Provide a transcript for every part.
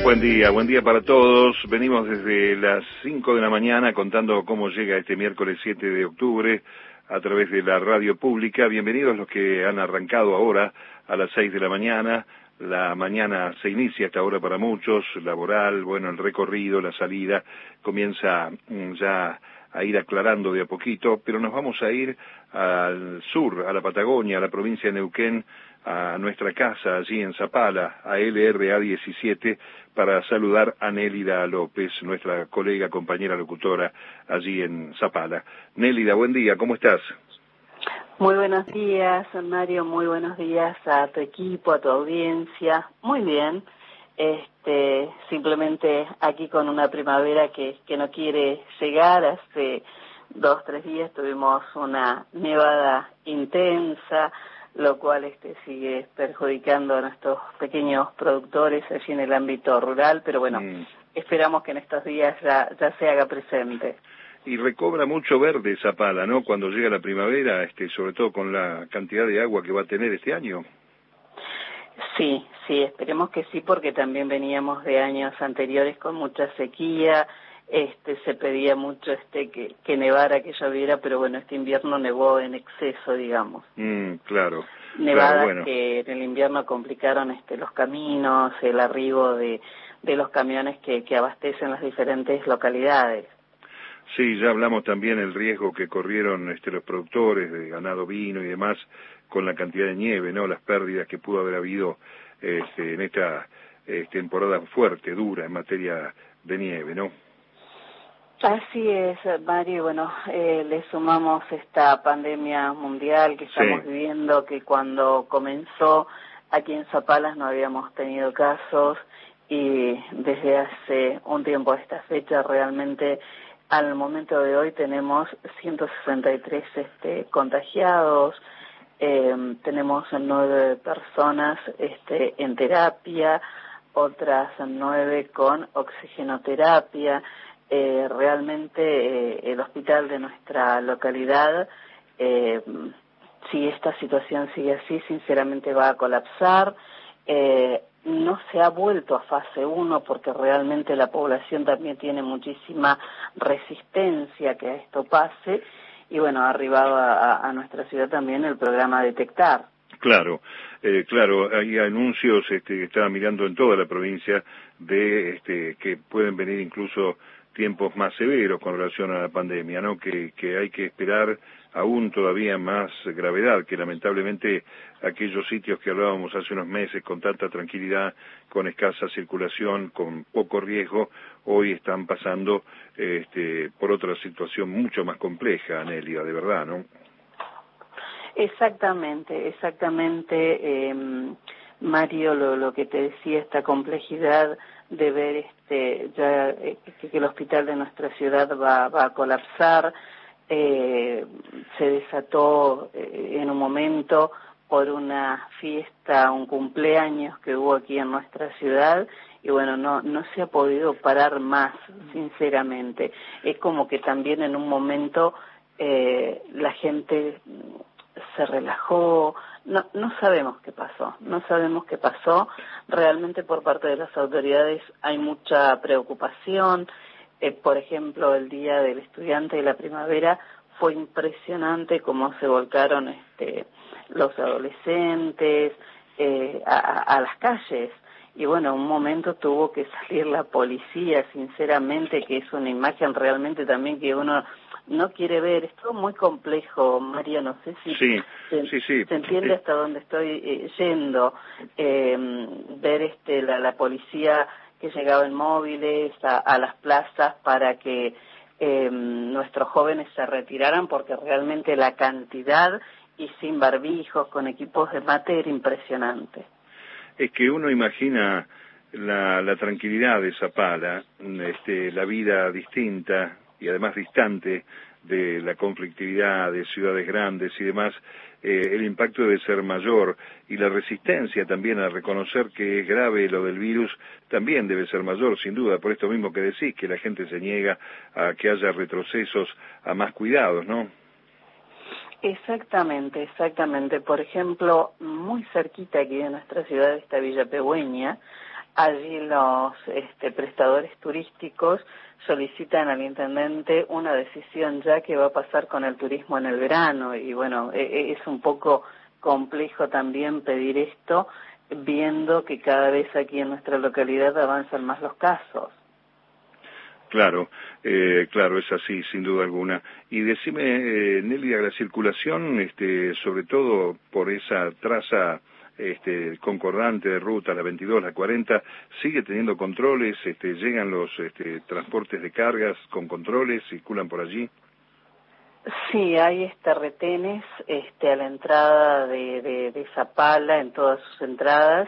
Buen día para todos. Venimos desde las 5 de la mañana contando cómo llega este miércoles 7 de octubre a través de la radio pública. Bienvenidos los que han arrancado ahora a las 6 de la mañana. La mañana se inicia hasta ahora para muchos, laboral, bueno, el recorrido, la salida, comienza ya a ir aclarando de a poquito, pero nos vamos a ir al sur, a la Patagonia, a la provincia de Neuquén, a nuestra casa allí en Zapala, a LRA 17, para saludar a Nélida López, nuestra colega, compañera locutora allí en Zapala. Nélida, buen día, ¿cómo estás? Muy buenos días, Mario, muy buenos días a tu equipo, a tu audiencia. Muy bien, simplemente aquí con una primavera que no quiere llegar. Hace 2-3 días tuvimos una nevada intensa, lo cual sigue perjudicando a nuestros pequeños productores allí en el ámbito rural, pero bueno, esperamos que en estos días ya se haga presente. Y recobra mucho verde Zapala, ¿no? Cuando llega la primavera, sobre todo con la cantidad de agua que va a tener este año. Sí, esperemos que sí, porque también veníamos de años anteriores con mucha sequía. Se pedía mucho que nevara, que lloviera, pero bueno, este invierno nevó en exceso, digamos. Claro. Nevadas, claro, bueno. Que en el invierno complicaron los caminos, el arribo de los camiones que abastecen las diferentes localidades. Sí, ya hablamos también del riesgo que corrieron los productores de ganado vino y demás con la cantidad de nieve, ¿no? Las pérdidas que pudo haber habido en esta temporada fuerte, dura en materia de nieve, ¿no? Así es, Mario. Bueno, le sumamos esta pandemia mundial que estamos viviendo, que cuando comenzó aquí en Zapalas no habíamos tenido casos, y desde hace un tiempo a esta fecha realmente al momento de hoy tenemos 163 contagiados, tenemos 9 personas en terapia, otras 9 con oxigenoterapia. Realmente el hospital de nuestra localidad, si esta situación sigue así, sinceramente va a colapsar. No se ha vuelto a fase 1 porque realmente la población también tiene muchísima resistencia a que esto pase, y bueno, ha arribado a nuestra ciudad también el programa Detectar. Claro, hay anuncios que estaba mirando en toda la provincia de que pueden venir incluso tiempos más severos con relación a la pandemia, ¿no? Que hay que esperar aún todavía más gravedad, que lamentablemente aquellos sitios que hablábamos hace unos meses con tanta tranquilidad, con escasa circulación, con poco riesgo, hoy están pasando por otra situación mucho más compleja, Nélida, de verdad, ¿no? Exactamente, Mario, lo que te decía, esta complejidad de ver que el hospital de nuestra ciudad va a colapsar. Se desató en un momento por una fiesta, un cumpleaños que hubo aquí en nuestra ciudad, y bueno, no se ha podido parar más, sinceramente. Es como que también en un momento la gente se relajó. No sabemos qué pasó, realmente por parte de las autoridades hay mucha preocupación. Por ejemplo, el Día del Estudiante de la Primavera fue impresionante cómo se volcaron los adolescentes a las calles, y bueno, un momento tuvo que salir la policía, sinceramente, que es una imagen realmente también que uno no quiere ver. Es todo muy complejo, María, no sé si se entiende hasta dónde estoy yendo. Ver la policía que llegaba en móviles a las plazas para que nuestros jóvenes se retiraran, porque realmente la cantidad, y sin barbijos, con equipos de mate, era impresionante. Es que uno imagina la tranquilidad de Zapala, la vida distinta y además distante de la conflictividad de ciudades grandes y demás. El impacto debe ser mayor, y la resistencia también a reconocer que es grave lo del virus también debe ser mayor, sin duda, por esto mismo que decís, que la gente se niega a que haya retrocesos a más cuidados, ¿no? Exactamente. Por ejemplo, muy cerquita aquí de nuestra ciudad está Villa Pegüeña. allí los prestadores turísticos solicitan al intendente una decisión ya que va a pasar con el turismo en el verano, y bueno, es un poco complejo también pedir esto, viendo que cada vez aquí en nuestra localidad avanzan más los casos. Claro, claro, es así, sin duda alguna. Y decime, Nelia, la circulación, sobre todo por esa traza concordante de ruta, la 22, la 40, ¿sigue teniendo controles? ¿Llegan los transportes de cargas con controles? ¿Circulan por allí? Sí, hay retenes a la entrada de Zapala, en todas sus entradas.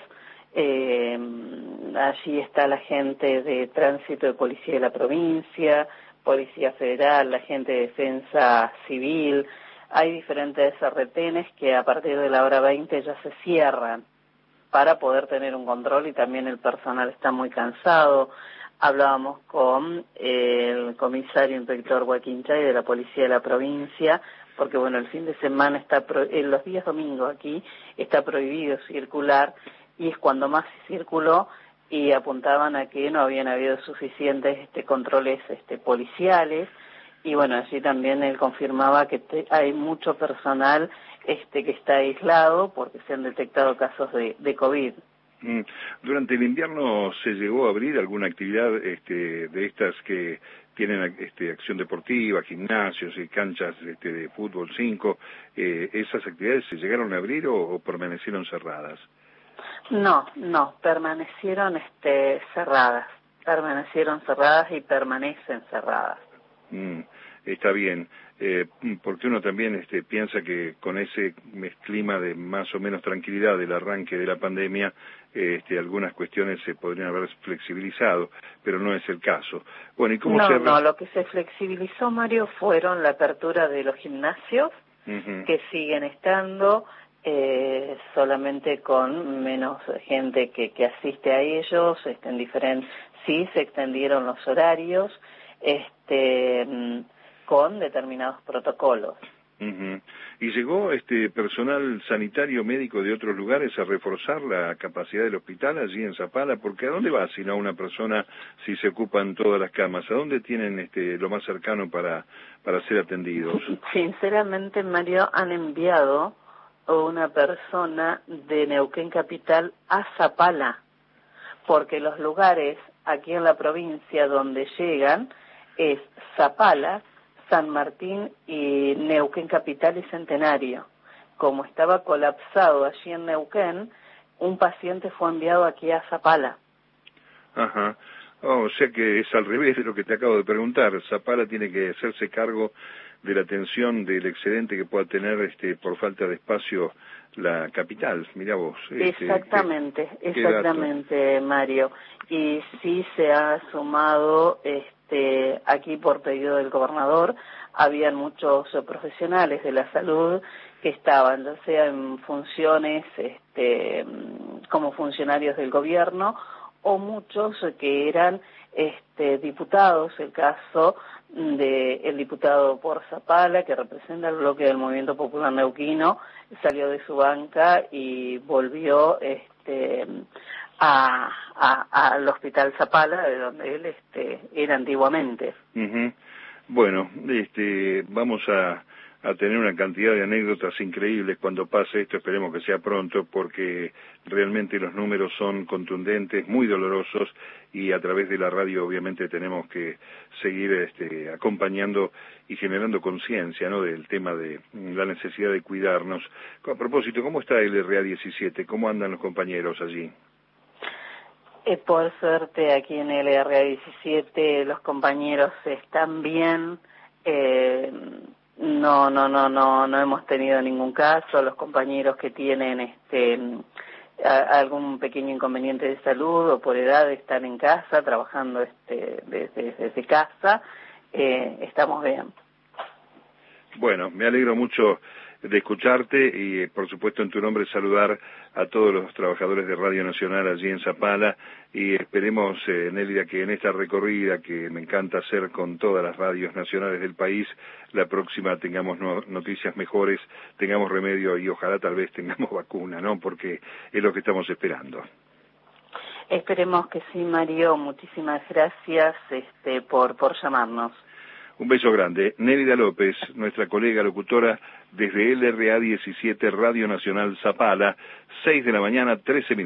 Allí está la gente de tránsito de Policía de la Provincia, Policía Federal, la gente de Defensa Civil. Hay diferentes retenes que a partir de la hora 20 ya se cierran para poder tener un control, y también el personal está muy cansado. Hablábamos con el comisario inspector Joaquín Chay de la Policía de la Provincia, porque bueno, el fin de semana los días domingos aquí está prohibido circular, y es cuando más se circuló, y apuntaban a que no habían habido suficientes controles policiales, y bueno, allí también él confirmaba que hay mucho personal que está aislado porque se han detectado casos de COVID. Durante el invierno se llegó a abrir alguna actividad de estas que tienen acción deportiva, gimnasios y canchas de fútbol 5, ¿esas actividades se llegaron a abrir o permanecieron cerradas? No, permanecieron cerradas y permanecen cerradas. Está bien, porque uno también piensa que con ese clima de más o menos tranquilidad del arranque de la pandemia, algunas cuestiones se podrían haber flexibilizado, pero no es el caso. Bueno, ¿y cómo No, lo que se flexibilizó, Mario, fueron la apertura de los gimnasios, que siguen estando, solamente con menos gente que asiste a ellos, sí se extendieron los horarios, con determinados protocolos. ¿Y llegó personal sanitario médico de otros lugares a reforzar la capacidad del hospital allí en Zapala? Porque ¿a dónde va si no una persona si se ocupan todas las camas? ¿A dónde tienen lo más cercano para ser atendidos? Sinceramente, Mario, han enviado una persona de Neuquén Capital a Zapala, porque los lugares aquí en la provincia donde llegan es Zapala, San Martín y Neuquén Capital y Centenario. Como estaba colapsado allí en Neuquén, un paciente fue enviado aquí a Zapala. Ajá. O sea que es al revés de lo que te acabo de preguntar. Zapala tiene que hacerse cargo de la atención del excedente que pueda tener por falta de espacio la capital. Mirá vos. Exactamente, Mario. Y sí se ha sumado aquí por pedido del gobernador. Habían muchos profesionales de la salud que estaban, ya sea en funciones como funcionarios del gobierno, o muchos que eran diputados. El caso del diputado por Zapala, que representa el bloque del Movimiento Popular Neuquino, salió de su banca y volvió al Hospital Zapala, de donde él era antiguamente. Bueno, vamos a tener una cantidad de anécdotas increíbles cuando pase esto. Esperemos que sea pronto, porque realmente los números son contundentes, muy dolorosos, y a través de la radio obviamente tenemos que seguir acompañando y generando conciencia, ¿no?, del tema de la necesidad de cuidarnos. A propósito, ¿cómo está el RA17? ¿Cómo andan los compañeros allí? Por suerte aquí en el RA17 los compañeros están bien. No hemos tenido ningún caso. Los compañeros que tienen algún pequeño inconveniente de salud o por edad están en casa trabajando desde casa. Estamos bien. Bueno, me alegro mucho de escucharte y por supuesto en tu nombre saludar a todos los trabajadores de Radio Nacional allí en Zapala, y esperemos, Nélida, que en esta recorrida que me encanta hacer con todas las radios nacionales del país, la próxima tengamos noticias mejores, tengamos remedio y ojalá tal vez tengamos vacuna, ¿no?, porque es lo que estamos esperando. Esperemos que sí, Mario. Muchísimas gracias por llamarnos. Un beso grande. Nélida López, nuestra colega locutora desde LRA 17 Radio Nacional Zapala, 6 de la mañana, 13 minutos.